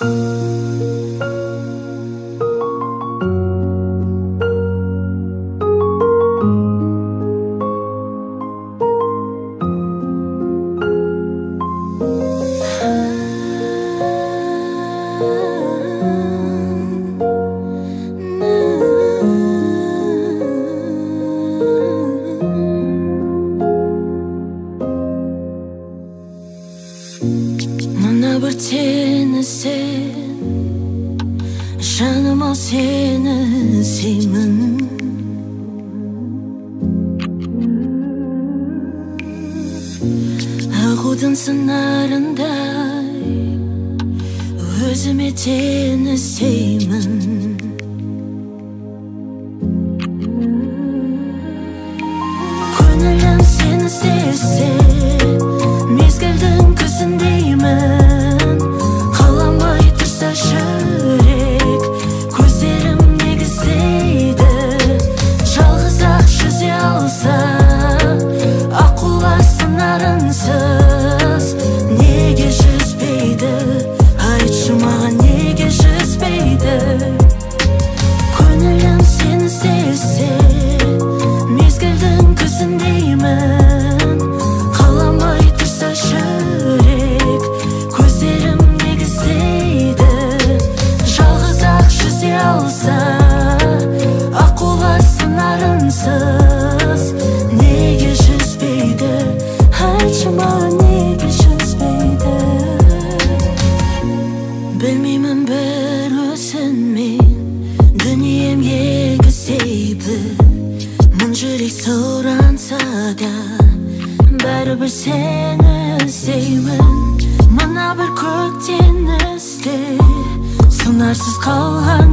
Мына бір тені сен, жаным ау сені іздеймін. Ағудың сыңарындай өзіме тені іздеймін. Көңілім сені іздесе, мезгілдің күзіндеймін. Қаламай тұрса жүрек, көздерім негіздейді. Жалғыз ақ жүзе алса, аққулар сыңарынсыз неге жүзбейді? Айтшы маған, неге жүзбейді? Көңілім сені іздесе, мезгілдің күзіндеймін. Қаламай тұрса жүрек, көздерім негіздейді. Жалғыз ақ жүзе алса, аққулар сыңарынсыз неге жүзбейді? Айтшы маған, неге жүзбейді? Білмеймін бір өзіңмен дүнием егіздейді. Мың жүрек сұранса да бәрібір сені іздеймін. Мына бір көктен ізде, сыңарсыз қалған